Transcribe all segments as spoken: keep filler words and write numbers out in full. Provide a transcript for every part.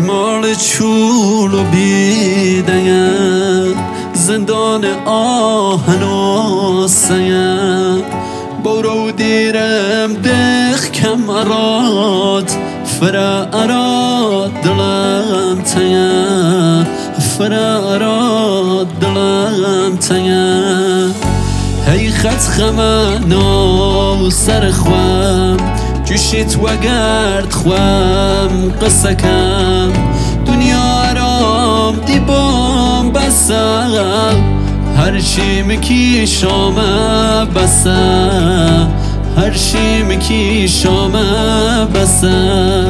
مال چول و بیدیم زندان آهن و سیم برو دیرم دخ کمرات فرا اراد دلم تیم فرا اراد دلم تیم هی خط خمنا سر خوام جوشیت و گرد خوام قصه کم دنیا رام دیبام بسم هر چی مکی شامه بسه هر چی مکی شامه بسه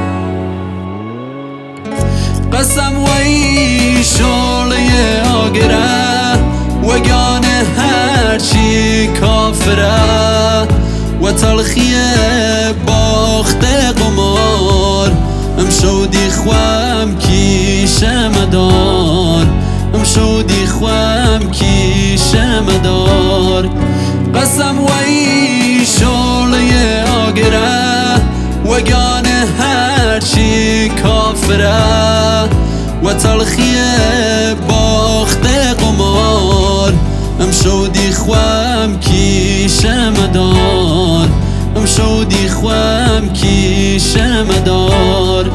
قسم وی شاله آگره وگانه هر چی کافره و تلخی باخت قمار امشو دی خوام کیشه مدار امشو دی خوام کیشه مدار قسم وی شاله آگره وگانه هر چی کافره و تلخی باخت قمار امشو دی خوام کیشه مدار امشو دی خوام کیشه مدار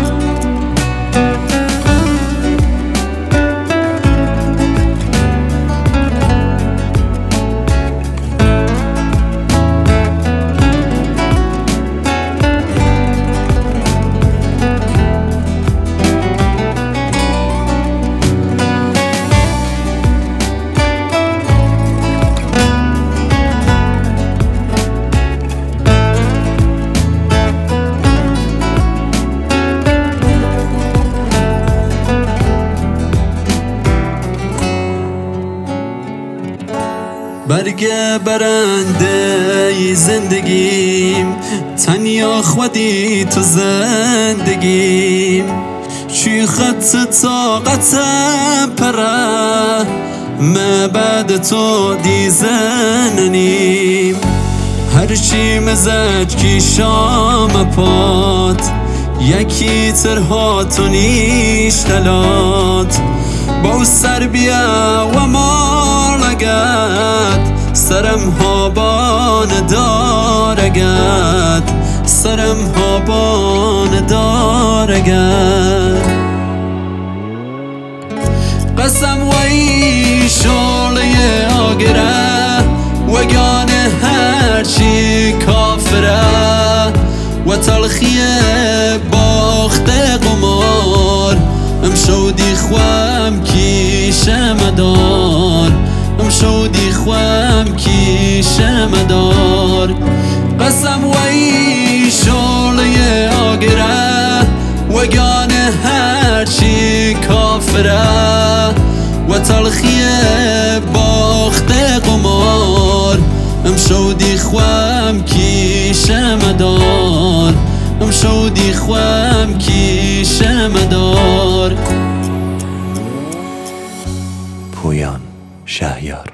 برگ برنده زندگیم تنیا خودی تو زندگیم چی خط طاقت پره ما بعد تو دی زننیم هرچی مزج کی شام پات یکی ترهات و نیشتلات با سر بیا و مالگت سرم هابان دارگت سرم هابان دارگت قسم وی شاله آگره وگانه هرچی کافره و تلخی باخت قمار امشو دی خوام کیشه مدار امشو دی خوام کیشه مدار قسم وی شاله آگره وگانه هرچی کافره و تلخی باخت قمار امشو دی خوام کیشه مدار امشو دی خوام کیشه مدار. پویان شهیار.